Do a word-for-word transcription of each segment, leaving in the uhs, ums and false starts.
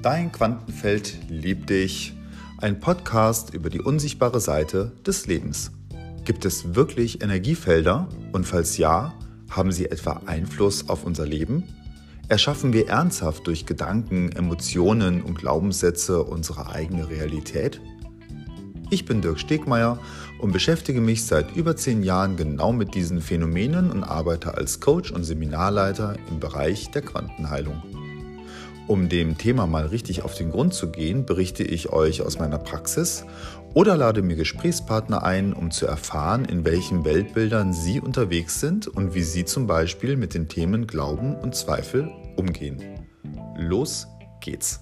Dein Quantenfeld liebt dich. Ein Podcast über die unsichtbare Seite des Lebens. Gibt es wirklich Energiefelder? Und falls ja, haben sie etwa Einfluss auf unser Leben? Erschaffen wir ernsthaft durch Gedanken, Emotionen und Glaubenssätze unsere eigene Realität? Ich bin Dirk Stegmeier und beschäftige mich seit über zehn Jahren genau mit diesen Phänomenen und arbeite als Coach und Seminarleiter im Bereich der Quantenheilung. Um dem Thema mal richtig auf den Grund zu gehen, berichte ich euch aus meiner Praxis oder lade mir Gesprächspartner ein, um zu erfahren, in welchen Weltbildern sie unterwegs sind und wie sie zum Beispiel mit den Themen Glauben und Zweifel umgehen. Los geht's!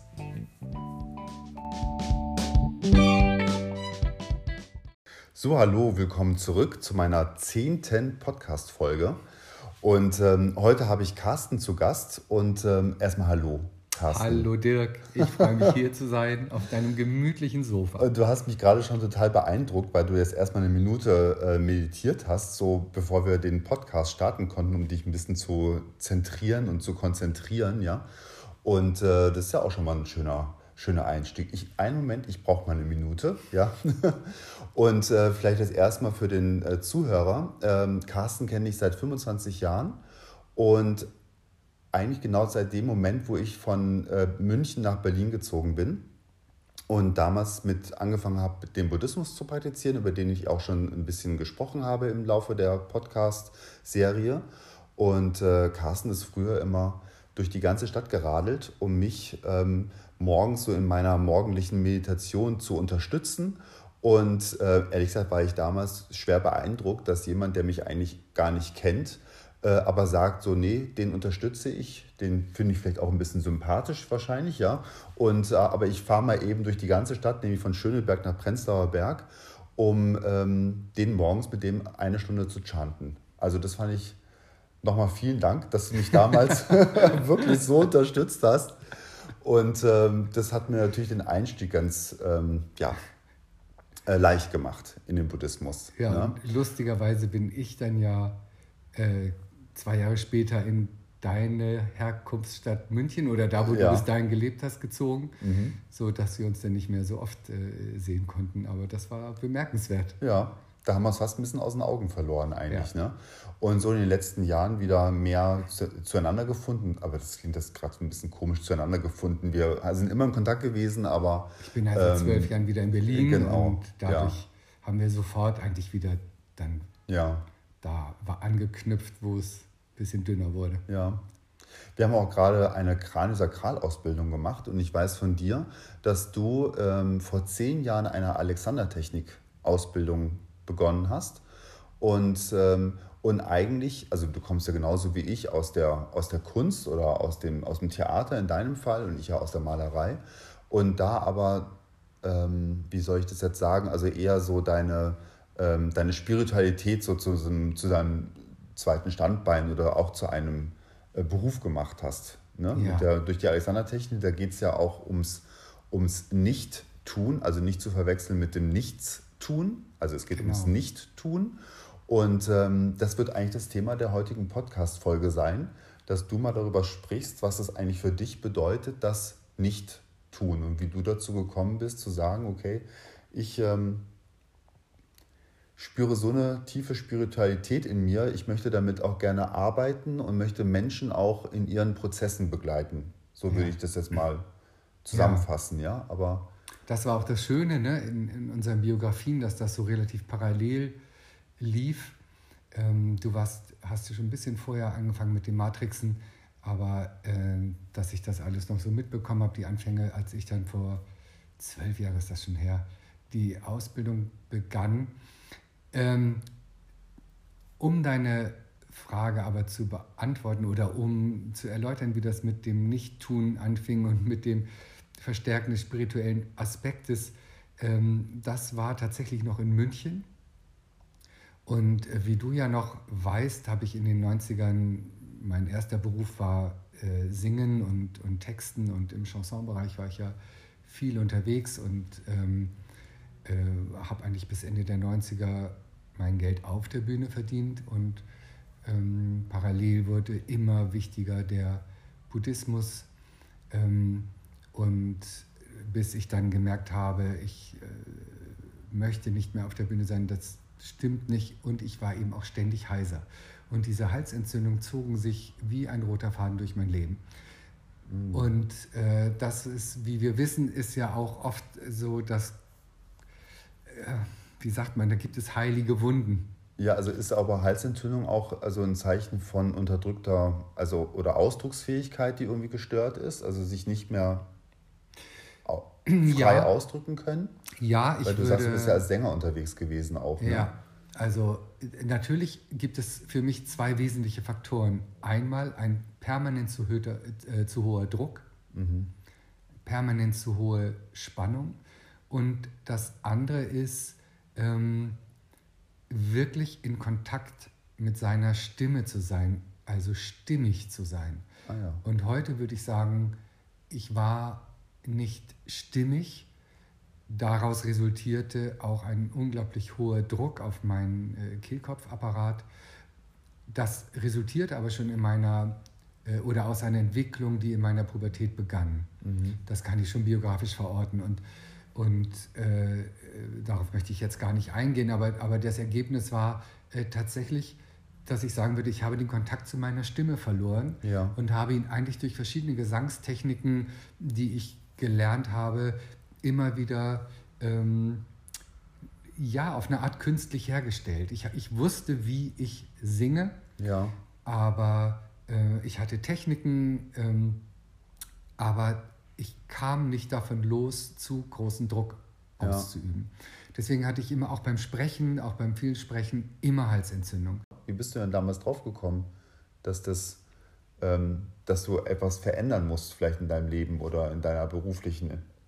So, hallo, willkommen zurück zu meiner zehnten Podcast-Folge. Und ähm, heute habe ich Carsten zu Gast und ähm, erstmal hallo. Carsten. Hallo Dirk, ich freue mich hier zu sein auf deinem gemütlichen Sofa. Du hast mich gerade schon total beeindruckt, weil du jetzt erstmal eine Minute äh, meditiert hast, so bevor wir den Podcast starten konnten, um dich ein bisschen zu zentrieren und zu konzentrieren, ja. Und äh, das ist ja auch schon mal ein schöner, schöner Einstieg. Ich, einen Moment, ich brauche mal eine Minute, ja. Und äh, vielleicht das erstmal für den äh, Zuhörer. Ähm, Carsten kenne ich seit fünfundzwanzig Jahren und eigentlich genau seit dem Moment, wo ich von äh, München nach Berlin gezogen bin und damals mit angefangen habe, den Buddhismus zu praktizieren, über den ich auch schon ein bisschen gesprochen habe im Laufe der Podcast-Serie. Und äh, Carsten ist früher immer durch die ganze Stadt geradelt, um mich ähm, morgens so in meiner morgendlichen Meditation zu unterstützen. Und äh, ehrlich gesagt war ich damals schwer beeindruckt, dass jemand, der mich eigentlich gar nicht kennt, aber sagt so, nee, den unterstütze ich, den finde ich vielleicht auch ein bisschen sympathisch wahrscheinlich, ja. Und, äh, aber ich fahre mal eben durch die ganze Stadt, nämlich von Schöneberg nach Prenzlauer Berg, um ähm, den morgens mit dem eine Stunde zu chanten. Also das fand ich, nochmal vielen Dank, dass du mich damals wirklich so unterstützt hast. Und ähm, das hat mir natürlich den Einstieg ganz, ähm, ja, äh, leicht gemacht in den Buddhismus. Ja, ja? Und lustigerweise bin ich dann ja äh, zwei Jahre später in deine Herkunftsstadt München oder da, wo ja. du bis dahin gelebt hast, gezogen, mhm. so dass wir uns dann nicht mehr so oft äh, sehen konnten. Aber das war bemerkenswert. Ja, da haben wir es fast ein bisschen aus den Augen verloren eigentlich. Ja. Ne? Und so in den letzten Jahren wieder mehr zu, zueinander gefunden. Aber das klingt das gerade ein bisschen komisch, zueinander gefunden. Wir sind immer in Kontakt gewesen, aber... Ich bin halt seit ähm, zwölf Jahren wieder in Berlin genau, und dadurch ja. haben wir sofort eigentlich wieder dann... Ja. Da war angeknüpft, wo es ein bisschen dünner wurde. Ja. Wir haben auch gerade eine Kraniosakralausbildung gemacht und ich weiß von dir, dass du ähm, vor zehn Jahren eine Alexandertechnik-Ausbildung begonnen hast. Und, ähm, und eigentlich, also du kommst ja genauso wie ich aus der, aus der Kunst oder aus dem, aus dem Theater in deinem Fall und ich ja aus der Malerei. Und da aber, ähm, wie soll ich das jetzt sagen, also eher so deine... deine Spiritualität so zu, zu deinem zweiten Standbein oder auch zu einem Beruf gemacht hast. Ne? Ja. Mit der, durch die Alexandertechnik, da geht es ja auch ums, ums Nicht-Tun, also nicht zu verwechseln mit dem Nichtstun. Also es geht genau. ums Nicht-Tun. Und ähm, das wird eigentlich das Thema der heutigen Podcast-Folge sein, dass du mal darüber sprichst, was es eigentlich für dich bedeutet, das Nicht-Tun und wie du dazu gekommen bist, zu sagen, okay, ich... Ähm, spüre so eine tiefe Spiritualität in mir. Ich möchte damit auch gerne arbeiten und möchte Menschen auch in ihren Prozessen begleiten. So ja. würde ich das jetzt mal zusammenfassen, ja. ja. Aber das war auch das Schöne, ne, in, in unseren Biografien, dass das so relativ parallel lief. Ähm, du warst, hast ja schon ein bisschen vorher angefangen mit den Matrixen, aber äh, dass ich das alles noch so mitbekommen habe, die Anfänge, als ich dann vor zwölf Jahren ist das schon her, die Ausbildung begann. Ähm, um deine Frage aber zu beantworten oder um zu erläutern, wie das mit dem Nichttun anfing und mit dem Verstärken des spirituellen Aspektes, ähm, das war tatsächlich noch in München. Und äh, wie du ja noch weißt, habe ich in den neunzigern, mein erster Beruf war äh, Singen und, und Texten und im Chansonbereich war ich ja viel unterwegs und ähm, äh, habe eigentlich bis Ende der neunziger mein Geld auf der Bühne verdient und ähm, parallel wurde immer wichtiger der Buddhismus. Ähm, Und bis ich dann gemerkt habe, ich äh, möchte nicht mehr auf der Bühne sein, das stimmt nicht. Und ich war eben auch ständig heiser. Und diese Halsentzündungen zogen sich wie ein roter Faden durch mein Leben. Mhm. Und äh, das ist, wie wir wissen, ist ja auch oft so, dass, äh, wie sagt man, da gibt es heilige Wunden. Ja, also ist aber Halsentzündung auch also ein Zeichen von unterdrückter, also oder Ausdrucksfähigkeit, die irgendwie gestört ist, also sich nicht mehr frei ja. ausdrücken können? Ja, ich Weil du würde, sagst, du bist ja als Sänger unterwegs gewesen auch. Ne? Ja, also natürlich gibt es für mich zwei wesentliche Faktoren. Einmal ein permanent zu, höher, äh, zu hoher Druck, mhm. permanent zu hohe Spannung. Und das andere ist, ähm, wirklich in Kontakt mit seiner Stimme zu sein, also stimmig zu sein. Ah, ja. Und heute würde ich sagen, ich war nicht stimmig. Daraus resultierte auch ein unglaublich hoher Druck auf meinen äh, Kehlkopfapparat. Das resultierte aber schon in meiner, äh, oder aus einer Entwicklung, die in meiner Pubertät begann. Mhm. Das kann ich schon biografisch verorten. Und Und äh, darauf möchte ich jetzt gar nicht eingehen, aber, aber das Ergebnis war äh, tatsächlich, dass ich sagen würde, ich habe den Kontakt zu meiner Stimme verloren ja. und habe ihn eigentlich durch verschiedene Gesangstechniken, die ich gelernt habe, immer wieder ähm, ja, auf eine Art künstlich hergestellt. Ich, ich wusste, wie ich singe, ja. aber äh, ich hatte Techniken, ähm, aber ich kam nicht davon los, zu großen Druck auszuüben. Ja. Deswegen hatte ich immer auch beim Sprechen, auch beim vielen Sprechen, immer Halsentzündung. Wie bist du denn damals drauf gekommen, dass, das, ähm, dass du etwas verändern musst, vielleicht in deinem Leben oder in deiner beruflichen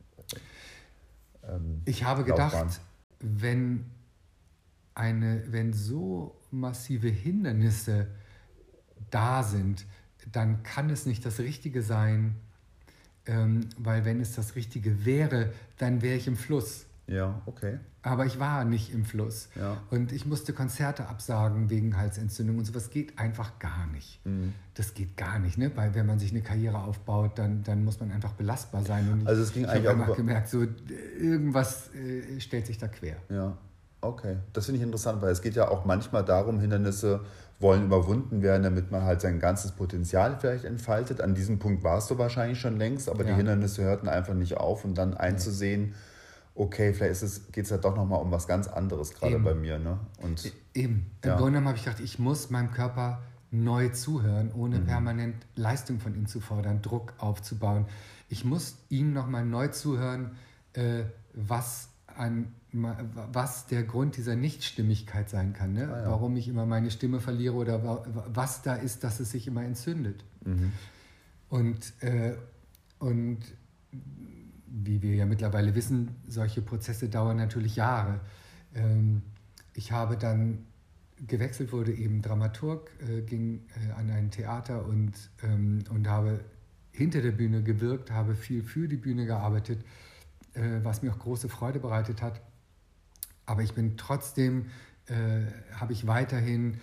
ähm, Ich habe Laufbahn? gedacht, wenn, eine, wenn so massive Hindernisse da sind, dann kann es nicht das Richtige sein, Ähm, weil wenn es das Richtige wäre, dann wäre ich im Fluss. Ja, okay. Aber ich war nicht im Fluss. Ja. Und ich musste Konzerte absagen wegen Halsentzündung und sowas geht einfach gar nicht. Mhm. Das geht gar nicht, ne? Weil wenn man sich eine Karriere aufbaut, dann, dann muss man einfach belastbar sein. Und also es ging ich eigentlich habe auch einfach gemerkt, so irgendwas äh, stellt sich da quer. Ja, okay. Das finde ich interessant, weil es geht ja auch manchmal darum, Hindernisse wollen überwunden werden, damit man halt sein ganzes Potenzial vielleicht entfaltet. An diesem Punkt warst du wahrscheinlich schon längst, aber ja. die Hindernisse hörten einfach nicht auf und dann einzusehen, okay, vielleicht geht es ja doch nochmal um was ganz anderes gerade bei mir. Ne? Und, Eben. Im ja. Grunde genommen habe ich gedacht, ich muss meinem Körper neu zuhören, ohne mhm. permanent Leistung von ihm zu fordern, Druck aufzubauen. Ich muss ihm nochmal neu zuhören, äh, was an was der Grund dieser Nichtstimmigkeit sein kann, ne? Ah, ja. Warum ich immer meine Stimme verliere oder wa- was da ist, dass es sich immer entzündet. Mhm. Und, äh, und wie wir ja mittlerweile wissen, solche Prozesse dauern natürlich Jahre. Ähm, ich habe dann gewechselt, wurde eben Dramaturg, äh, ging äh, an ein Theater und, ähm, und habe hinter der Bühne gewirkt, habe viel für die Bühne gearbeitet, äh, was mir auch große Freude bereitet hat. Aber ich bin trotzdem, äh, habe ich weiterhin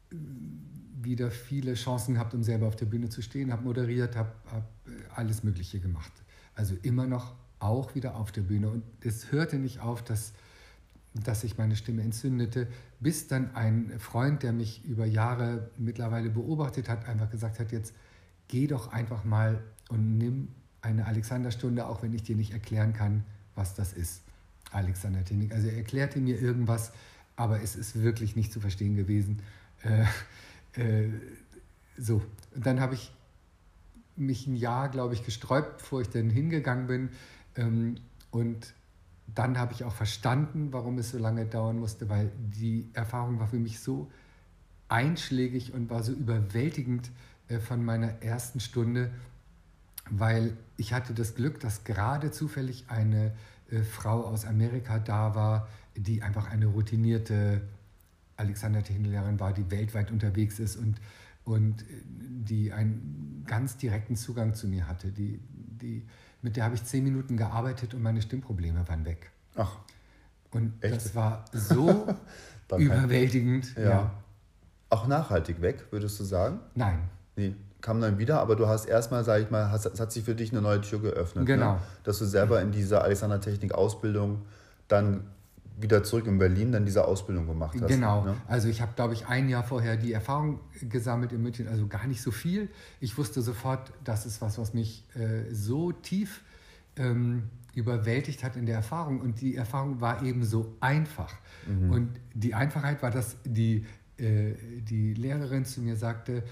wieder viele Chancen gehabt, um selber auf der Bühne zu stehen, habe moderiert, habe hab alles Mögliche gemacht. Also immer noch auch wieder auf der Bühne. Und es hörte nicht auf, dass, dass sich meine Stimme entzündete, bis dann ein Freund, der mich über Jahre mittlerweile beobachtet hat, einfach gesagt hat, jetzt geh doch einfach mal und nimm eine Alexanderstunde, auch wenn ich dir nicht erklären kann, was das ist. Alexander-Technik. Also er erklärte mir irgendwas, aber es ist wirklich nicht zu verstehen gewesen. Äh, äh, so, und dann habe ich mich ein Jahr, glaube ich, gesträubt, bevor ich dann hingegangen bin. Ähm, und dann habe ich auch verstanden, warum es so lange dauern musste, weil die Erfahrung war für mich so einschlägig und war so überwältigend äh, von meiner ersten Stunde, weil ich hatte das Glück, dass gerade zufällig eine äh, Frau aus Amerika da war, die einfach eine routinierte Alexander-Technik-Lehrerin war, die weltweit unterwegs ist und, und die einen ganz direkten Zugang zu mir hatte. Die, die, mit der habe ich zehn Minuten gearbeitet und meine Stimmprobleme waren weg. Ach, und echt? Das war so überwältigend. Ja. Ja. Auch nachhaltig weg, würdest du sagen? Nein. Nee, kam dann wieder, aber du hast erstmal, sag ich mal, hast, es hat sich für dich eine neue Tür geöffnet. Genau. Ne? Dass du selber in dieser Alexander-Technik-Ausbildung dann wieder zurück in Berlin dann diese Ausbildung gemacht hast. Genau. Ne? Also ich habe, glaube ich, ein Jahr vorher die Erfahrung gesammelt in München, also gar nicht so viel. Ich wusste sofort, das ist was, was mich äh, so tief ähm, überwältigt hat in der Erfahrung. Und die Erfahrung war eben so einfach. Mhm. Und die Einfachheit war, dass die, äh, die Lehrerin zu mir sagte,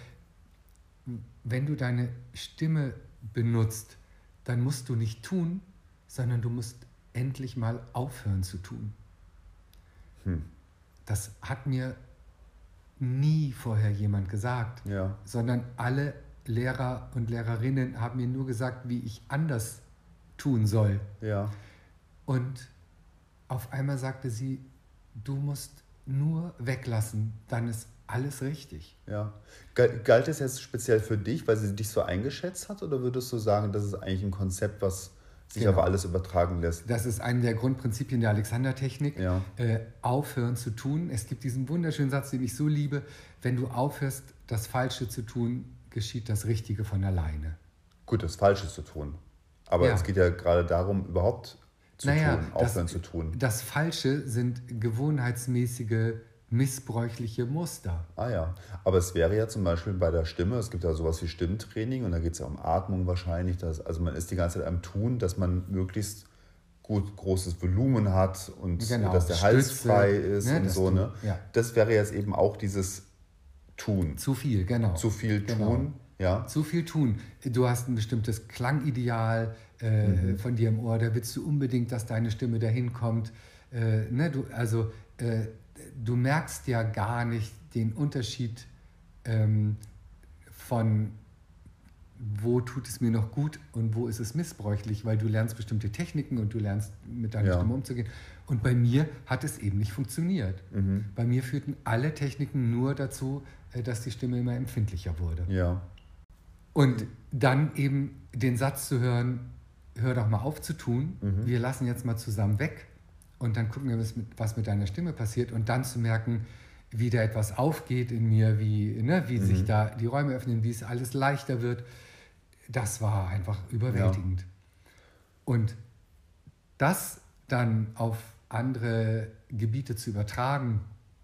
wenn du deine Stimme benutzt, dann musst du nicht tun, sondern du musst endlich mal aufhören zu tun. Hm. Das hat mir nie vorher jemand gesagt, ja. sondern alle Lehrer und Lehrerinnen haben mir nur gesagt, wie ich anders tun soll. Ja. Und auf einmal sagte sie, du musst nur weglassen, dann ist alles richtig. Ja. Galt es jetzt speziell für dich, weil sie dich so eingeschätzt hat, oder würdest du sagen, das ist eigentlich ein Konzept, was sich genau. auf alles übertragen lässt? Das ist eine der Grundprinzipien der Alexander-Technik. Ja. Äh, aufhören zu tun. Es gibt diesen wunderschönen Satz, den ich so liebe: Wenn du aufhörst, das Falsche zu tun, geschieht das Richtige von alleine. Gut, das Falsche zu tun. Aber ja. es geht ja gerade darum, überhaupt zu naja, tun, aufhören das, zu tun. Das Falsche sind gewohnheitsmäßige, missbräuchliche Muster. Ah ja, aber es wäre ja zum Beispiel bei der Stimme, es gibt ja sowas wie Stimmtraining und da geht es ja um Atmung wahrscheinlich. Dass, also man ist die ganze Zeit am Tun, dass man möglichst gut großes Volumen hat und genau. dass der Stütze, Hals frei ist, ne, und so. Du, ne? Ja. Das wäre jetzt eben auch dieses Tun. Zu viel, genau. Zu viel genau. tun, ja. Zu viel tun. Du hast ein bestimmtes Klangideal äh, mhm. von dir im Ohr, da willst du unbedingt, dass deine Stimme dahin kommt. Äh, ne, du, also äh, du merkst ja gar nicht den Unterschied ähm, von wo tut es mir noch gut und wo ist es missbräuchlich, weil du lernst bestimmte Techniken und du lernst mit deiner ja. Stimme umzugehen. Und bei mir hat es eben nicht funktioniert. Mhm. Bei mir führten alle Techniken nur dazu, dass die Stimme immer empfindlicher wurde. Ja. Und dann eben den Satz zu hören, hör doch mal auf zu tun, mhm. wir lassen jetzt mal zusammen weg und dann gucken wir, was mit, was mit deiner Stimme passiert und dann zu merken, wie da etwas aufgeht in mir, wie, ne, wie mhm. sich da die Räume öffnen, wie es alles leichter wird. Das war einfach überwältigend. Ja. Und das dann auf andere Gebiete zu übertragen,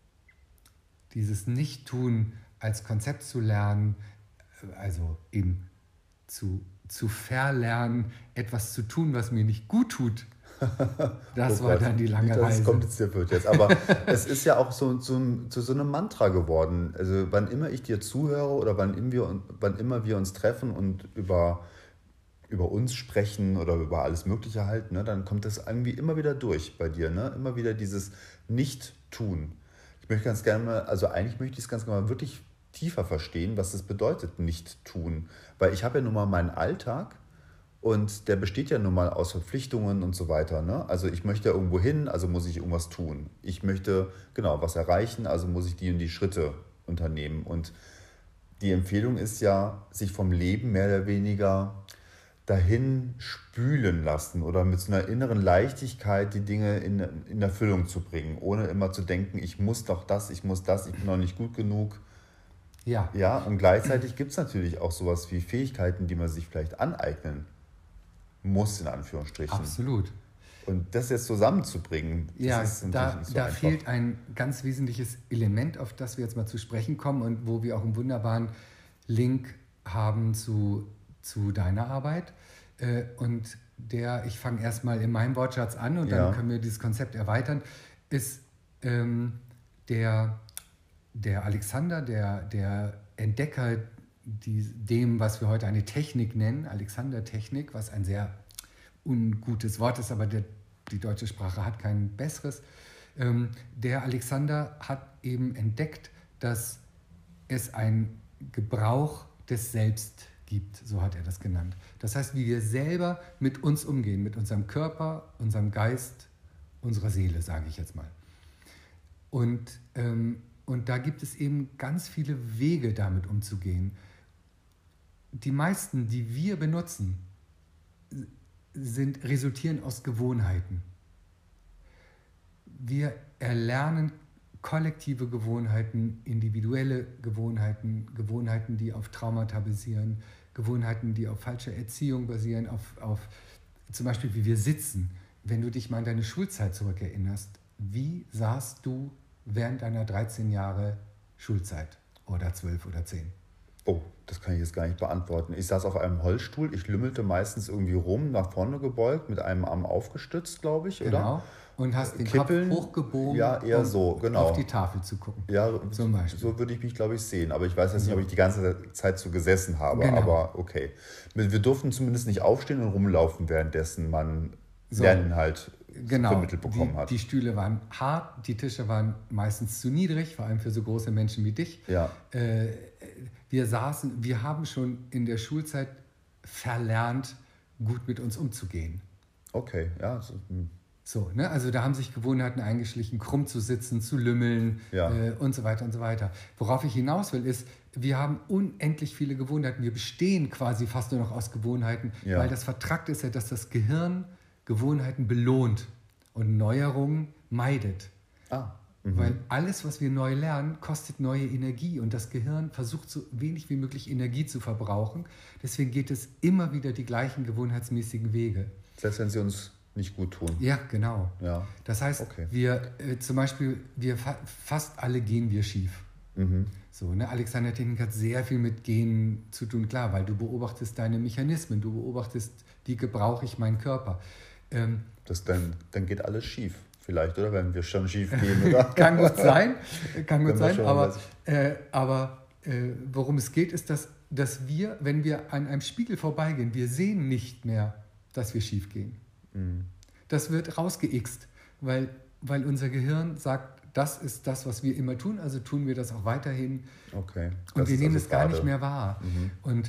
dieses Nicht-Tun als Konzept zu lernen, also eben zu, zu verlernen, etwas zu tun, was mir nicht gut tut, das oh war Gott, dann die lange das Reise. Das kompliziert jetzt. Aber es ist ja auch so, so, zu so einem Mantra geworden. Also wann immer ich dir zuhöre oder wann immer wir, wann immer wir uns treffen und über, über uns sprechen oder über alles Mögliche halt, ne, dann kommt das irgendwie immer wieder durch bei dir. Ne? Immer wieder dieses Nicht-Tun. Ich möchte ganz gerne mal, also eigentlich möchte ich es ganz gerne mal wirklich tiefer verstehen, was das bedeutet, Nicht-Tun. Weil ich habe ja nun mal meinen Alltag. Und der besteht ja nun mal aus Verpflichtungen und so weiter. Ne? Also ich möchte irgendwo hin, also muss ich irgendwas tun. Ich möchte genau was erreichen, also muss ich die und die Schritte unternehmen. Und die Empfehlung ist ja, sich vom Leben mehr oder weniger dahin spülen lassen oder mit so einer inneren Leichtigkeit die Dinge in, in Erfüllung zu bringen, ohne immer zu denken, ich muss doch das, ich muss das, ich bin noch nicht gut genug. Ja. Ja, und gleichzeitig gibt es natürlich auch sowas wie Fähigkeiten, die man sich vielleicht aneignen muss, in Anführungsstrichen. Absolut. Und das jetzt zusammenzubringen, das ja, ist natürlich da, nicht so da einfach. fehlt ein ganz wesentliches Element, auf das wir jetzt mal zu sprechen kommen und wo wir auch einen wunderbaren Link haben zu, zu deiner Arbeit. Und der, ich fange erstmal in meinem Wortschatz an und dann ja. können wir dieses Konzept erweitern, ist ähm, der, der Alexander, der, der Entdecker Die, dem, was wir heute eine Technik nennen, Alexander-Technik, was ein sehr ungutes Wort ist, aber der, die deutsche Sprache hat kein besseres. Ähm, der Alexander hat eben entdeckt, dass es einen Gebrauch des Selbst gibt, so hat er das genannt. Das heißt, wie wir selber mit uns umgehen, mit unserem Körper, unserem Geist, unserer Seele, sage ich jetzt mal. Und, ähm, und da gibt es eben ganz viele Wege, damit umzugehen. Die meisten, die wir benutzen, sind, resultieren aus Gewohnheiten. Wir erlernen kollektive Gewohnheiten, individuelle Gewohnheiten, Gewohnheiten, die auf Traumata basieren, Gewohnheiten, die auf falscher Erziehung basieren, auf, auf zum Beispiel, wie wir sitzen. Wenn du dich mal an deine Schulzeit zurückerinnerst, wie saßt du während deiner dreizehn Jahre Schulzeit oder zwölf oder zehn? Oh, das kann ich jetzt gar nicht beantworten. Ich saß auf einem Holzstuhl, ich lümmelte meistens irgendwie rum, nach vorne gebeugt, mit einem Arm aufgestützt, glaube ich, oder? Genau. Und hast den Kippeln, Kopf hochgebogen, ja, eher um so, genau. auf die Tafel zu gucken. Ja, zum Beispiel. So würde ich mich, glaube ich, sehen. Aber ich weiß jetzt nicht, So. ob ich die ganze Zeit so gesessen habe. Genau. Aber okay. Wir durften zumindest nicht aufstehen und rumlaufen, währenddessen man So. Lerninhalt Genau. vermittelt bekommen die, hat. Die Stühle waren hart, die Tische waren meistens zu niedrig, vor allem für so große Menschen wie dich. Ja. Äh, wir saßen, wir haben schon in der Schulzeit verlernt, gut mit uns umzugehen. Okay, ja. So, hm. So, ne? Also da haben sich Gewohnheiten eingeschlichen, krumm zu sitzen, zu lümmeln Ja. äh, und so weiter und so weiter. Worauf ich hinaus will, ist, wir haben unendlich viele Gewohnheiten. Wir bestehen quasi fast nur noch aus Gewohnheiten, Ja. weil das Vertragte ist ja, dass das Gehirn Gewohnheiten belohnt und Neuerungen meidet. Ah. Mhm. Weil alles, was wir neu lernen, kostet neue Energie und das Gehirn versucht so wenig wie möglich Energie zu verbrauchen. Deswegen geht es immer wieder die gleichen gewohnheitsmäßigen Wege. Selbst wenn sie uns nicht gut tun. Ja, genau. Ja. Das heißt, Okay. wir äh, zum Beispiel, wir fa fast alle gehen wir schief. Mhm. So, ne? Alexander Technik hat sehr viel mit Genen zu tun, klar, weil du beobachtest deine Mechanismen, du beobachtest, wie gebrauche ich meinen Körper. Ähm, Das dann, dann geht alles schief, vielleicht, oder? Wenn wir schon schief gehen, oder? kann gut sein, kann gut Wenn wir sein, schon aber, was- äh, aber äh, worum es geht, ist, dass, dass wir, wenn wir an einem Spiegel vorbeigehen, wir sehen nicht mehr, dass wir schief gehen. Mhm. Das wird rausgeixt, weil, weil unser Gehirn sagt, das ist das, was wir immer tun, also tun wir das auch weiterhin. Okay. Und Das wir ist nehmen also es gar schade. nicht mehr wahr. Mhm. Und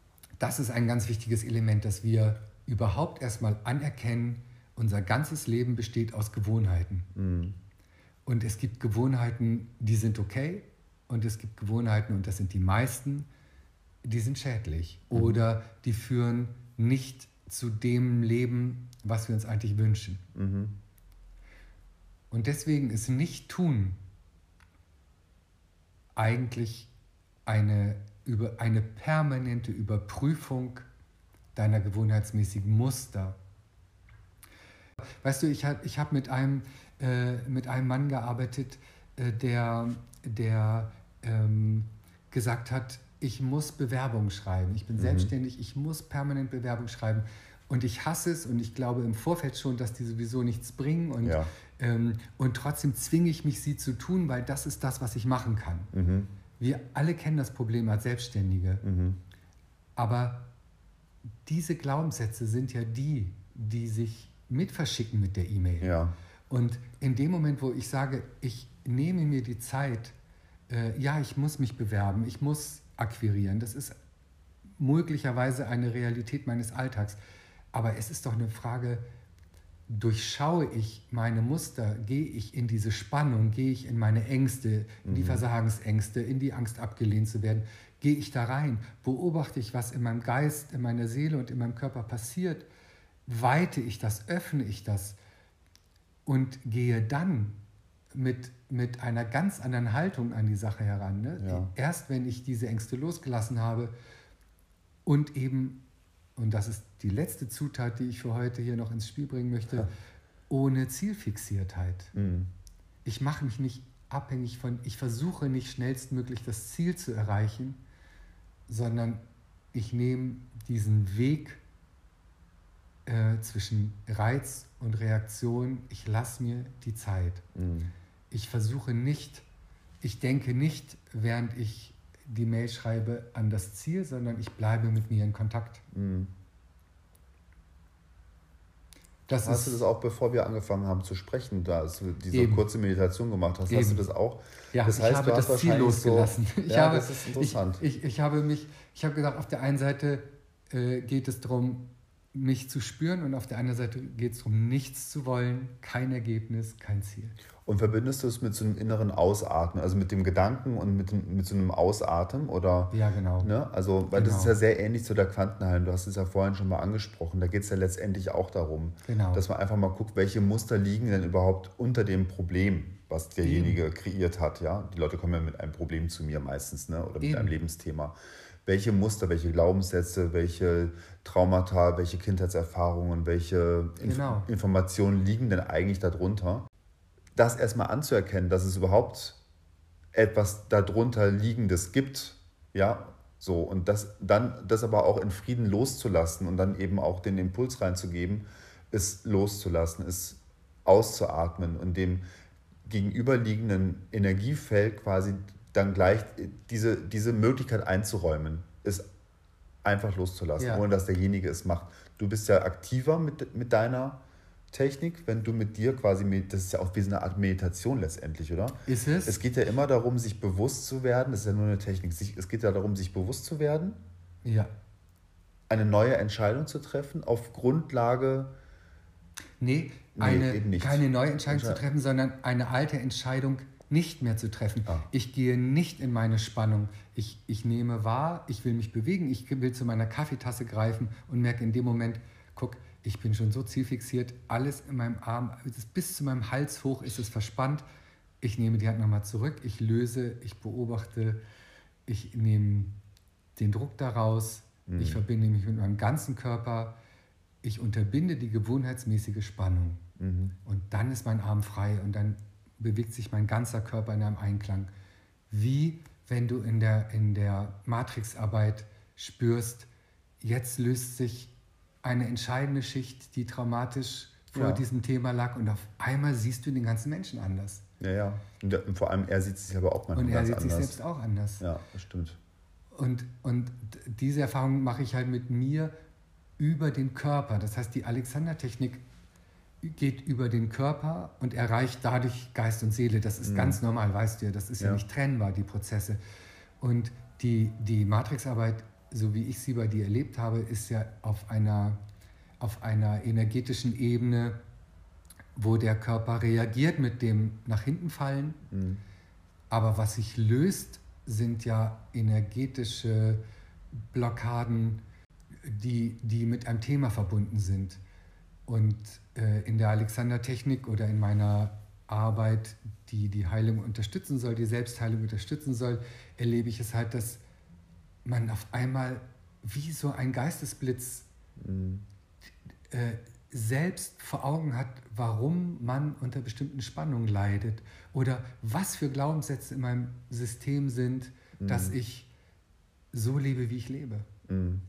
das ist ein ganz wichtiges Element, dass wir überhaupt erstmal anerkennen, unser ganzes Leben besteht aus Gewohnheiten. Mhm. Und es gibt Gewohnheiten, die sind okay. Und es gibt Gewohnheiten, und das sind die meisten, die sind schädlich. Mhm. Oder die führen nicht zu dem Leben, was wir uns eigentlich wünschen. Mhm. Und deswegen ist Nicht-Tun eigentlich eine, über, eine permanente Überprüfung deiner gewohnheitsmäßigen Muster. Weißt du, ich habe ich hab mit, einem, äh, mit einem Mann gearbeitet, äh, der, der ähm, gesagt hat, ich muss Bewerbungen schreiben. Ich bin Mhm. selbstständig, ich muss permanent Bewerbung schreiben. Und ich hasse es und ich glaube im Vorfeld schon, dass die sowieso nichts bringen. Und, Ja. ähm, und trotzdem zwinge ich mich, sie zu tun, weil das ist das, was ich machen kann. Mhm. Wir alle kennen das Problem als Selbstständige. Mhm. Aber diese Glaubenssätze sind ja die, die sich mitverschicken mit der E-Mail. Ja. Und in dem Moment, wo ich sage, ich nehme mir die Zeit, äh, ja, ich muss mich bewerben, ich muss akquirieren, das ist möglicherweise eine Realität meines Alltags. Aber es ist doch eine Frage, durchschaue ich meine Muster, gehe ich in diese Spannung, gehe ich in meine Ängste, in die Mhm. Versagensängste, in die Angst abgelehnt zu werden, gehe ich da rein, beobachte ich, was in meinem Geist, in meiner Seele und in meinem Körper passiert, weite ich das, öffne ich das und gehe dann mit, mit einer ganz anderen Haltung an die Sache heran. Ne? Ja. Erst wenn ich diese Ängste losgelassen habe und eben, und das ist die letzte Zutat, die ich für heute hier noch ins Spiel bringen möchte, Ja. ohne Zielfixiertheit. Mhm. Ich mache mich nicht abhängig von, ich versuche nicht schnellstmöglich das Ziel zu erreichen, sondern ich nehme diesen Weg äh, zwischen Reiz und Reaktion, ich lasse mir die Zeit. Mhm. Ich versuche nicht, ich denke nicht, während ich die Mail schreibe, an das Ziel, sondern ich bleibe mit mir in Kontakt. Mhm. Das Hast ist, du das auch, bevor wir angefangen haben zu sprechen, da als du diese Eben. kurze Meditation gemacht hast, hast Eben. du das auch? ja, das ich heißt, habe du hast das Ziel wahrscheinlich so- losgelassen. ich Ja, habe, das ist interessant. Ich, ich, ich habe mich, ich habe gesagt, auf der einen Seite äh, geht es darum, mich zu spüren und auf der anderen Seite geht es darum, nichts zu wollen, kein Ergebnis, kein Ziel. Und verbindest du es mit so einem inneren Ausatmen, also mit dem Gedanken und mit, dem, mit so einem Ausatmen? Oder, Ja, genau. ne? Also, weil das Genau. ist ja sehr ähnlich zu der Quantenheilung. Du hast es ja vorhin schon mal angesprochen. Da geht es ja letztendlich auch darum, Genau. dass man einfach mal guckt, welche Muster liegen denn überhaupt unter dem Problem. was derjenige Eben. kreiert hat. Ja? Die Leute kommen ja mit einem Problem zu mir meistens, ne? Oder mit Eben. einem Lebensthema. Welche Muster, welche Glaubenssätze, welche Traumata, welche Kindheitserfahrungen, welche Inf- genau. Informationen liegen denn eigentlich darunter? Das erstmal anzuerkennen, dass es überhaupt etwas darunter Liegendes gibt, ja, so, und das dann das aber auch in Frieden loszulassen und dann eben auch den Impuls reinzugeben, es loszulassen, es auszuatmen und dem gegenüberliegenden Energiefeld quasi dann gleich diese, diese Möglichkeit einzuräumen, es einfach loszulassen, ja. ohne dass derjenige es macht. Du bist ja aktiver mit, mit deiner Technik, wenn du mit dir quasi, das ist ja auch wie so eine Art Meditation letztendlich, oder? Ist es? Es geht ja immer darum, sich bewusst zu werden, das ist ja nur eine Technik, es geht ja darum, sich bewusst zu werden, ja. eine neue Entscheidung zu treffen auf Grundlage... Nee, eine, nee keine neue Entscheidung Entscheid- zu treffen, sondern eine alte Entscheidung nicht mehr zu treffen. Ah. Ich gehe nicht in meine Spannung. Ich, ich nehme wahr, ich will mich bewegen, ich will zu meiner Kaffeetasse greifen und merke in dem Moment, guck, ich bin schon so zielfixiert, alles in meinem Arm, bis zu meinem Hals hoch ist es verspannt. Ich nehme die Hand nochmal zurück, ich löse, ich beobachte, ich nehme den Druck daraus, mhm. ich verbinde mich mit meinem ganzen Körper, ich unterbinde die gewohnheitsmäßige Spannung. Mhm. Und dann ist mein Arm frei und dann bewegt sich mein ganzer Körper in einem Einklang. Wie wenn du in der, in der Matrixarbeit spürst, jetzt löst sich eine entscheidende Schicht, die traumatisch vor ja. diesem Thema lag, und auf einmal siehst du den ganzen Menschen anders. Ja, ja. Und vor allem er sieht sich aber auch manchmal ganz anders. Und er sieht sich selbst auch anders. Ja, das stimmt. Und, und diese Erfahrung mache ich halt mit mir über den Körper. Das heißt, die Alexander-Technik geht über den Körper und erreicht dadurch Geist und Seele. Das ist mhm. ganz normal, weißt du ja. Das ist ja, ja nicht trennbar, die Prozesse. Und die, die Matrixarbeit, so wie ich sie bei dir erlebt habe, ist ja auf einer, auf einer energetischen Ebene, wo der Körper reagiert mit dem nach hinten fallen. Mhm. Aber was sich löst, sind ja energetische Blockaden, die, die mit einem Thema verbunden sind. Und äh, in der Alexander-Technik oder in meiner Arbeit, die die Heilung unterstützen soll, die Selbstheilung unterstützen soll, erlebe ich es halt, dass man auf einmal wie so ein Geistesblitz mhm. äh, selbst vor Augen hat, warum man unter bestimmten Spannungen leidet oder was für Glaubenssätze in meinem System sind, mhm. dass ich so lebe, wie ich lebe. Mhm.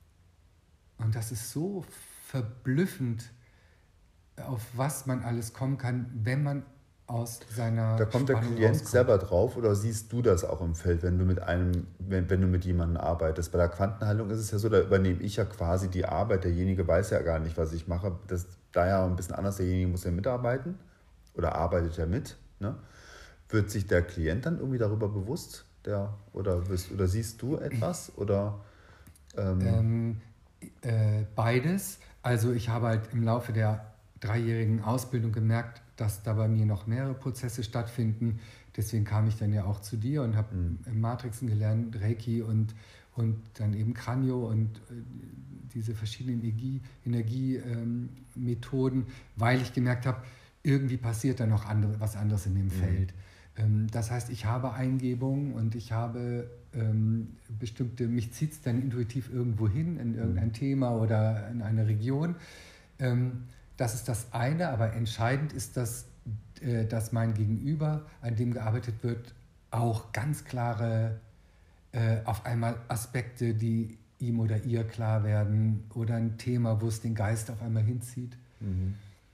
Und das ist so verblüffend, auf was man alles kommen kann, wenn man aus seiner Da kommt Spannung der Klient rauskommt. Selber drauf, oder siehst du das auch im Feld, wenn du mit einem, wenn, wenn du mit jemandem arbeitest? Bei der Quantenheilung ist es ja so, da übernehme ich ja quasi die Arbeit, derjenige weiß ja gar nicht, was ich mache. Das da ja ein bisschen anders, derjenige muss ja mitarbeiten oder arbeitet ja mit. Ne? Wird sich der Klient dann irgendwie darüber bewusst? Der, oder, wirst, oder siehst du etwas? Oder, ähm ähm, äh, beides. Also ich habe halt im Laufe der dreijährigen Ausbildung gemerkt, dass da bei mir noch mehrere Prozesse stattfinden. Deswegen kam ich dann ja auch zu dir und habe mhm. Matrixen gelernt, Reiki und, und dann eben Kranio und äh, diese verschiedenen Energiemethoden, Energie, ähm, weil ich gemerkt habe, irgendwie passiert da noch andere, was anderes in dem mhm. Feld. Ähm, das heißt, ich habe Eingebungen und ich habe ähm, bestimmte, mich zieht es dann intuitiv irgendwo hin, in irgendein mhm. Thema oder in eine Region. Ähm, Das ist das eine, aber entscheidend ist, dass, äh, dass mein Gegenüber, an dem gearbeitet wird, auch ganz klare, äh, auf einmal Aspekte, die ihm oder ihr klar werden, oder ein Thema, wo es den Geist auf einmal hinzieht. Mhm.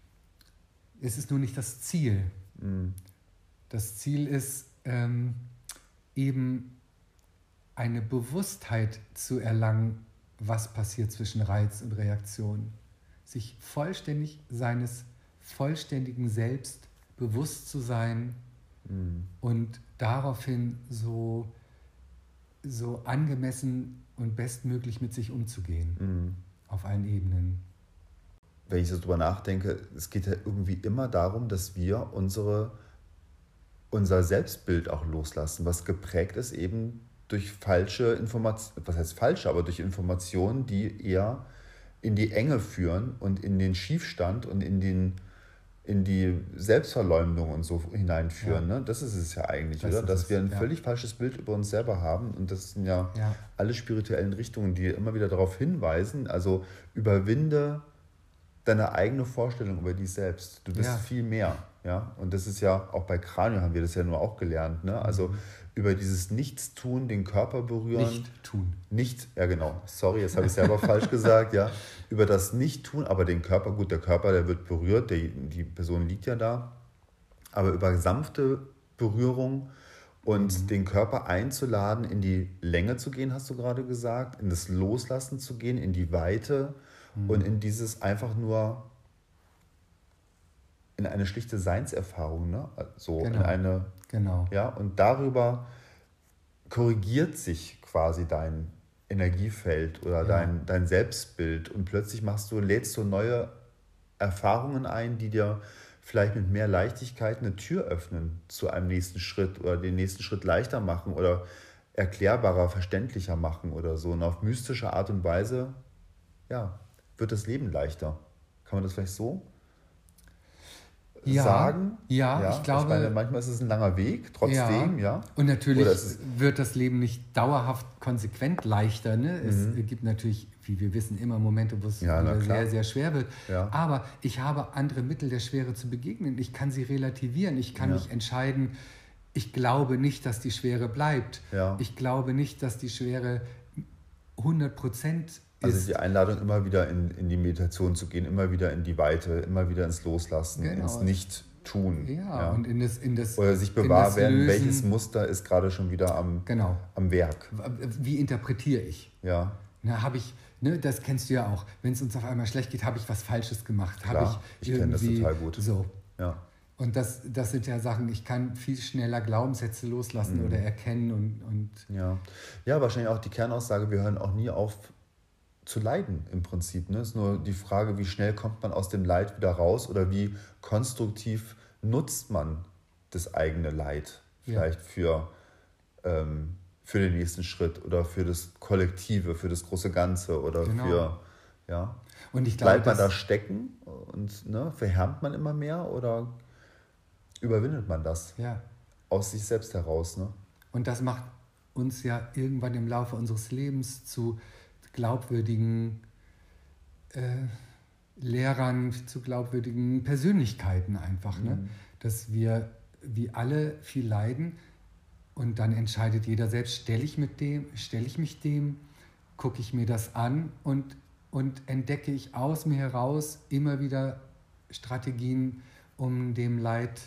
Es ist nur nicht das Ziel. Mhm. Das Ziel ist ähm, eben eine Bewusstheit zu erlangen, was passiert zwischen Reiz und Reaktion. Sich vollständig seines vollständigen Selbst bewusst zu sein mhm. und daraufhin so, so angemessen und bestmöglich mit sich umzugehen, mhm. auf allen Ebenen. Wenn ich so drüber nachdenke, es geht ja irgendwie immer darum, dass wir unsere, unser Selbstbild auch loslassen, was geprägt ist eben durch falsche Informationen, was heißt falsche, aber durch Informationen, die eher in die Enge führen und in den Schiefstand und in den, in die Selbstverleumdung und so hineinführen. Ja. Ne? Das ist es ja eigentlich, Das oder? ist Dass es, wir ein ja. völlig falsches Bild über uns selber haben. Und das sind ja, Ja. alle spirituellen Richtungen, die immer wieder darauf hinweisen, also überwinde deine eigene Vorstellung über dich selbst. Du bist Ja. viel mehr. Ja? Und das ist ja, auch bei Kranio haben wir das ja nur auch gelernt. Ne? Also Mhm. über dieses Nichtstun, den Körper berühren. Nicht tun. Nicht, ja genau, sorry, jetzt habe ich selber falsch gesagt, ja. Über das Nicht-Tun, aber den Körper, gut, der Körper, der wird berührt, der, die Person liegt ja da. Aber über sanfte Berührung und mhm. den Körper einzuladen, in die Länge zu gehen, hast du gerade gesagt, in das Loslassen zu gehen, in die Weite mhm. und in dieses einfach nur, in eine schlichte Seinserfahrung, ne? So genau. in eine, genau. ja, und darüber korrigiert sich quasi dein Energiefeld oder ja. dein, dein Selbstbild und plötzlich machst du, lädst du neue Erfahrungen ein, die dir vielleicht mit mehr Leichtigkeit eine Tür öffnen zu einem nächsten Schritt oder den nächsten Schritt leichter machen oder erklärbarer, verständlicher machen oder so. Und auf mystische Art und Weise, ja, wird das Leben leichter. Kann man das vielleicht so ja, sagen? Ja, ja, ich glaube... Ich meine, manchmal ist es ein langer Weg, trotzdem, ja. ja. Und natürlich wird das Leben nicht dauerhaft konsequent leichter. Ne? Es mhm. gibt natürlich, wie wir wissen, immer Momente, wo es ja, wieder sehr, sehr schwer wird. Ja. Aber ich habe andere Mittel, der Schwere zu begegnen. Ich kann sie relativieren. Ich kann ja. mich entscheiden, ich glaube nicht, dass die Schwere bleibt. Ja. Ich glaube nicht, dass die Schwere hundert Prozent ist. Also die Einladung, immer wieder in, in die Meditation zu gehen, immer wieder in die Weite, immer wieder ins Loslassen, genau. ins Nicht-Tun. Ja, ja, und in das, in das oder sich bewahr werden, welches Muster ist gerade schon wieder am, genau. am Werk. Wie interpretiere ich? Ja. Na, habe ich, ne, das kennst du ja auch. Wenn es uns auf einmal schlecht geht, habe ich was Falsches gemacht. Klar, ich ich kenne das total gut. So. Ja. Und das, das sind ja Sachen, ich kann viel schneller Glaubenssätze loslassen mhm. oder erkennen. Und, und ja. ja, wahrscheinlich auch die Kernaussage, wir hören auch nie auf zu leiden im Prinzip. Ne? Es ist nur die Frage, wie schnell kommt man aus dem Leid wieder raus oder wie konstruktiv nutzt man das eigene Leid vielleicht ja. für, ähm, für den nächsten Schritt oder für das Kollektive, für das große Ganze oder genau. für, ja. Und ich glaube, bleibt man da stecken und ne, verhärmt man immer mehr oder überwindet man das ja. aus sich selbst heraus? Ne? Und das macht uns ja irgendwann im Laufe unseres Lebens zu glaubwürdigen äh, Lehrern, zu glaubwürdigen Persönlichkeiten einfach. Ne? Mhm. Dass wir wie alle viel leiden und dann entscheidet jeder selbst, stelle ich, mit dem, stelle ich mich dem, gucke ich mir das an und, und entdecke ich aus mir heraus immer wieder Strategien, um dem Leid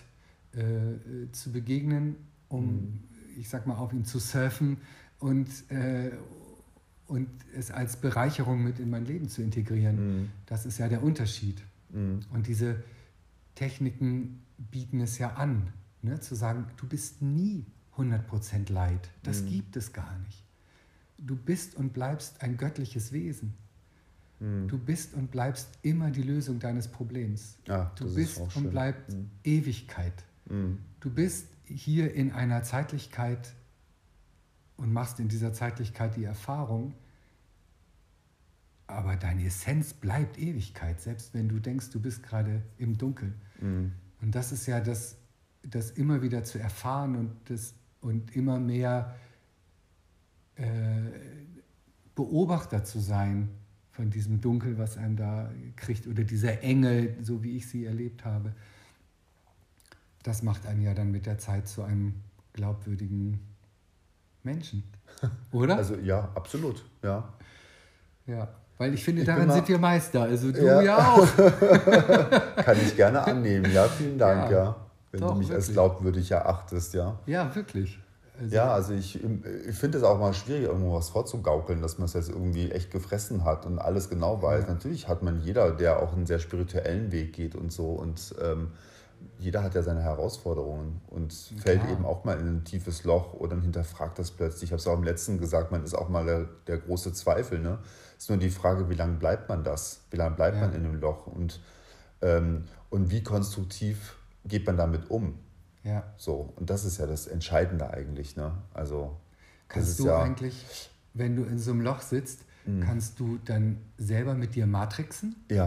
äh, zu begegnen, um, mhm. ich sag mal, auf ihn zu surfen und äh, und es als Bereicherung mit in mein Leben zu integrieren. Mhm. Das ist ja der Unterschied. Mhm. Und diese Techniken bieten es ja an, ne? Zu sagen, du bist nie hundert Prozent Leid. Das mhm. gibt es gar nicht. Du bist und bleibst ein göttliches Wesen. Mhm. Du bist und bleibst immer die Lösung deines Problems. Ja, du bist und bleibst mhm. Ewigkeit. Mhm. Du bist hier in einer Zeitlichkeit und machst in dieser Zeitlichkeit die Erfahrung, aber deine Essenz bleibt Ewigkeit, selbst wenn du denkst, du bist gerade im Dunkeln. Mhm. Und das ist ja das, das immer wieder zu erfahren und, das, und immer mehr äh, Beobachter zu sein von diesem Dunkel, was einem da kriegt, oder dieser Enge, so wie ich sie erlebt habe. Das macht einen ja dann mit der Zeit zu einem glaubwürdigen Menschen, oder? Also ja, absolut, ja. Ja, weil ich finde, ich daran mal, sind wir Meister, also du ja, ja auch. Kann ich gerne annehmen, ja, vielen Dank, ja. ja. Wenn Doch, du mich wirklich. als glaubwürdig erachtest, ja. Ja, wirklich. Also, ja, also ich, ich finde es auch mal schwierig, irgendwo was vorzugaukeln, dass man es jetzt irgendwie echt gefressen hat und alles genau weiß. Ja. Natürlich hat man jeder, der auch einen sehr spirituellen Weg geht und so und ähm, jeder hat ja seine Herausforderungen und ja, fällt eben auch mal in ein tiefes Loch oder hinterfragt das plötzlich. Ich habe es auch im letzten gesagt, man ist auch mal der, der große Zweifel. Ne? Es ist nur die Frage, wie lange bleibt man das? Wie lange bleibt ja. man in dem Loch? Und, ähm, und wie konstruktiv geht man damit um? Ja. So, und das ist ja das Entscheidende eigentlich. Ne? Also, kannst das ist du ja, eigentlich, wenn du in so einem Loch sitzt, mh. kannst du dann selber mit dir matrixen? Ja.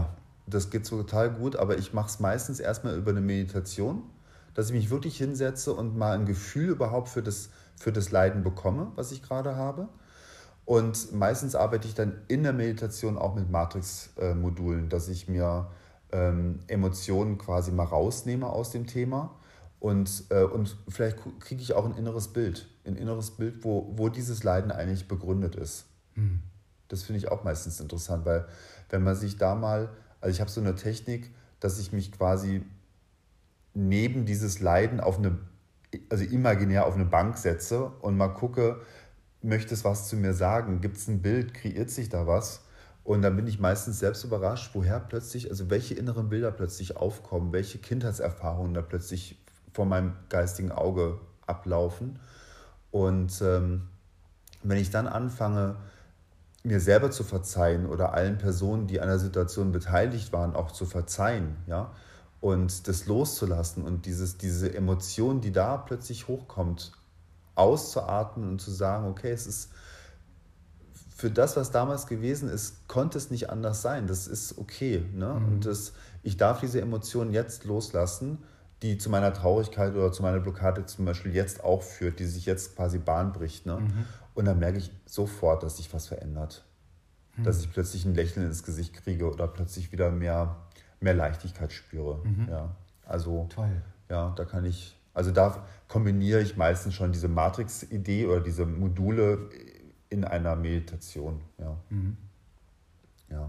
das geht so total gut, aber ich mache es meistens erstmal über eine Meditation, dass ich mich wirklich hinsetze und mal ein Gefühl überhaupt für das, für das Leiden bekomme, was ich gerade habe. Und meistens arbeite ich dann in der Meditation auch mit Matrix-Modulen, dass ich mir ähm, Emotionen quasi mal rausnehme aus dem Thema und, äh, und vielleicht kriege ich auch ein inneres Bild, ein inneres Bild, wo, wo dieses Leiden eigentlich begründet ist. Hm. Das finde ich auch meistens interessant, weil wenn man sich da mal, also ich habe so eine Technik, dass ich mich quasi neben dieses Leiden auf eine, also imaginär auf eine Bank setze und mal gucke, möchte es was zu mir sagen? Gibt es ein Bild? Kreiert sich da was? Und dann bin ich meistens selbst überrascht, woher plötzlich, also welche inneren Bilder plötzlich aufkommen, welche Kindheitserfahrungen da plötzlich vor meinem geistigen Auge ablaufen. Und ähm, wenn ich dann anfange, mir selber zu verzeihen oder allen Personen, die an der Situation beteiligt waren, auch zu verzeihen, ja, und das loszulassen und dieses, diese Emotion, die da plötzlich hochkommt, auszuatmen und zu sagen, okay, es ist für das, was damals gewesen ist, konnte es nicht anders sein. Das ist okay. Ne? Mhm. Und das, ich darf diese Emotionen jetzt loslassen, die zu meiner Traurigkeit oder zu meiner Blockade zum Beispiel jetzt auch führt, die sich jetzt quasi Bahn bricht. Ne? Mhm. Und dann merke ich sofort, dass sich was verändert. Mhm. Dass ich plötzlich ein Lächeln ins Gesicht kriege oder plötzlich wieder mehr, mehr Leichtigkeit spüre. Mhm. Ja, also, toll. Ja, da kann ich... Also da kombiniere ich meistens schon diese Matrix-Idee oder diese Module in einer Meditation. Ja. Mhm. Ja.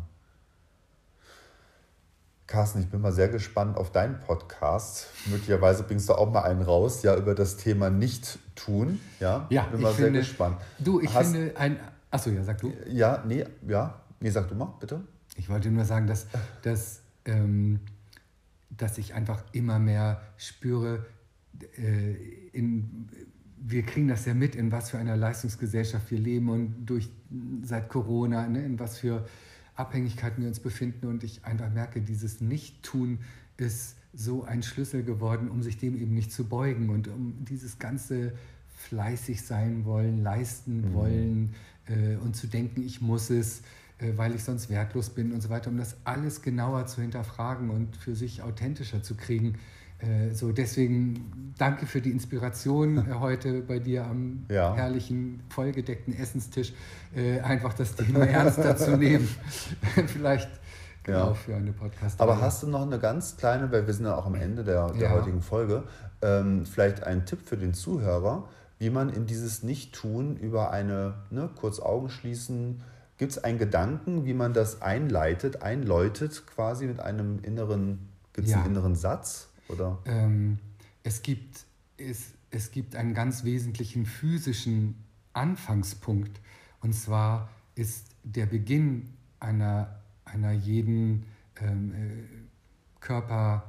Carsten, ich bin mal sehr gespannt auf deinen Podcast. Möglicherweise bringst du auch mal einen raus, ja, über das Thema Nicht-Tun. Ja, ja bin mal ich sehr finde, gespannt. Du, ich Hast, finde ein... Achso, ja, sag du. Ja, nee, ja. Nee, sag du mal, bitte. Ich wollte nur sagen, dass, dass, ähm, dass ich einfach immer mehr spüre, In, wir kriegen das ja mit, in was für einer Leistungsgesellschaft wir leben und durch seit Corona, ne, in was für Abhängigkeiten wir uns befinden. Und ich einfach merke, dieses Nicht-Tun ist so ein Schlüssel geworden, um sich dem eben nicht zu beugen und um dieses ganze fleißig sein wollen, leisten mhm. wollen äh, und zu denken, ich muss es, äh, weil ich sonst wertlos bin und so weiter, um das alles genauer zu hinterfragen und für sich authentischer zu kriegen. So, deswegen danke für die Inspiration äh, heute bei dir am ja. herrlichen, vollgedeckten Essenstisch. Äh, einfach das Thema ernster zu nehmen. Vielleicht genau ja. für eine Podcast. Aber hast du noch eine ganz kleine, weil wir sind ja auch am Ende der, der ja. heutigen Folge, ähm, vielleicht einen Tipp für den Zuhörer, wie man in dieses Nicht-Tun über eine, ne, kurz Augen schließen, gibt es einen Gedanken, wie man das einleitet, einläutet quasi mit einem inneren, gibt es ja. einen inneren Satz? Oder? Ähm, es gibt, es, es gibt einen ganz wesentlichen physischen Anfangspunkt. Und zwar ist der Beginn einer, einer jeden ähm, Körperreise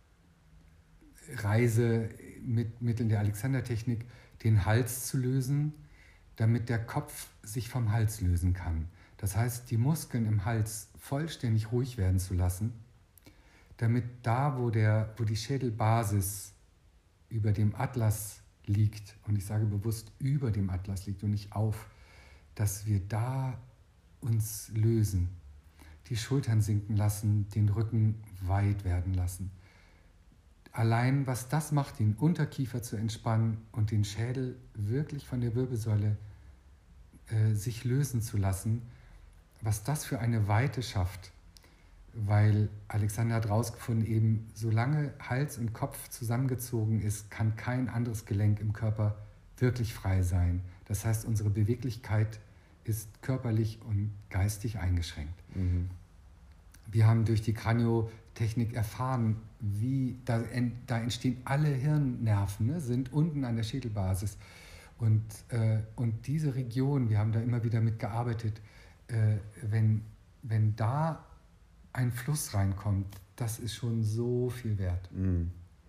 mit Mitteln der Alexander-Technik, den Hals zu lösen, damit der Kopf sich vom Hals lösen kann. Das heißt, die Muskeln im Hals vollständig ruhig werden zu lassen, damit da, wo, der, wo die Schädelbasis über dem Atlas liegt, und ich sage bewusst über dem Atlas liegt und nicht auf, dass wir da uns lösen, die Schultern sinken lassen, den Rücken weit werden lassen. Allein was das macht, den Unterkiefer zu entspannen und den Schädel wirklich von der Wirbelsäule äh, sich lösen zu lassen, was das für eine Weite schafft. Weil Alexander hat herausgefunden, eben solange Hals und Kopf zusammengezogen ist, kann kein anderes Gelenk im Körper wirklich frei sein. Das heißt, unsere Beweglichkeit ist körperlich und geistig eingeschränkt. Mhm. Wir haben durch die Kraniotechnik erfahren, wie da, da entstehen alle Hirnnerven, ne, sind unten an der Schädelbasis. Und, äh, und diese Region, wir haben da immer wieder mitgearbeitet, äh, wenn, wenn da ein Fluss reinkommt, das ist schon so viel wert. Mm.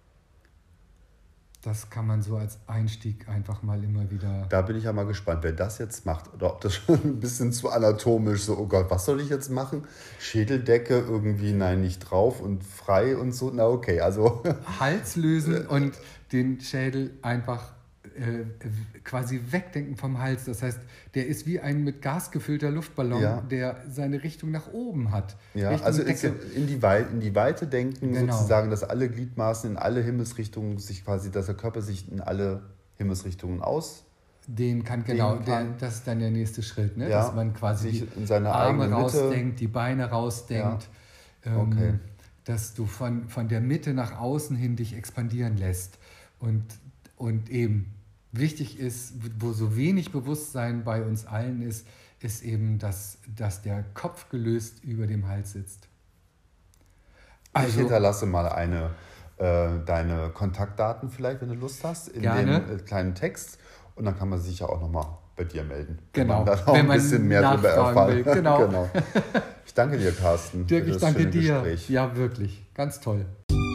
Das kann man so als Einstieg einfach mal immer wieder... Da bin ich ja mal gespannt, wer das jetzt macht. Oder ob das schon ein bisschen zu anatomisch, so, oh Gott, was soll ich jetzt machen? Schädeldecke irgendwie, nein, nicht drauf und frei und so. Na okay, also... Hals lösen und den Schädel einfach äh, quasi wegdenken vom Hals. Das heißt, der ist wie ein mit Gas gefüllter Luftballon, ja. der seine Richtung nach oben hat. Ja, Richtung also Decke. in die, Wei- in die Weite denken, Genau. sozusagen, dass alle Gliedmaßen in alle Himmelsrichtungen sich quasi, dass der Körper sich in alle Himmelsrichtungen aus Den kann, genau, kann. der, das ist dann der nächste Schritt, ne? Ja, dass man quasi sich die in seine Arme eigene Mitte- rausdenkt, die Beine rausdenkt, Ja. Okay. ähm, dass du von, von der Mitte nach außen hin dich expandieren lässt. Und, und eben wichtig ist, wo so wenig Bewusstsein bei uns allen ist, ist eben, dass, dass der Kopf gelöst über dem Hals sitzt. Ich Also, hinterlasse mal eine, äh, deine Kontaktdaten vielleicht, wenn du Lust hast, in Gerne. dem äh, kleinen Text. Und dann kann man sich ja auch nochmal bei dir melden. Genau, Wenn man da noch wenn ein man bisschen mehr drüber nachfragen erfahren will. Genau. genau. Ich danke dir, Carsten. Dirk, für ich das danke schöne dir. Gespräch. Ja, wirklich. Ganz toll.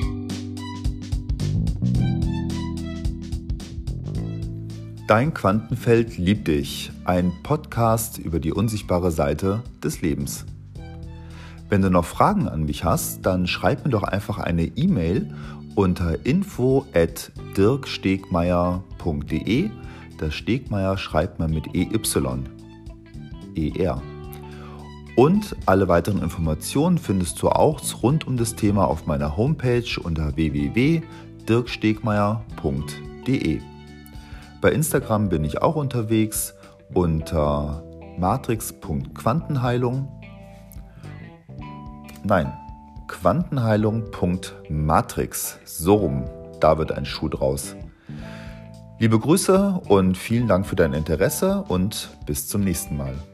Dein Quantenfeld liebt dich. Ein Podcast über die unsichtbare Seite des Lebens. Wenn du noch Fragen an mich hast, dann schreib mir doch einfach eine E-Mail unter info at dirkstegmeier punkt de. Das Stegmeier schreibt man mit E Y. E R. Und alle weiteren Informationen findest du auch rund um das Thema auf meiner Homepage unter w w w punkt dirkstegmeier punkt de. Bei Instagram bin ich auch unterwegs unter matrix punkt quantenheilung. Nein, quantenheilung punkt matrix. So rum, da wird ein Schuh draus. Liebe Grüße und vielen Dank für dein Interesse und bis zum nächsten Mal.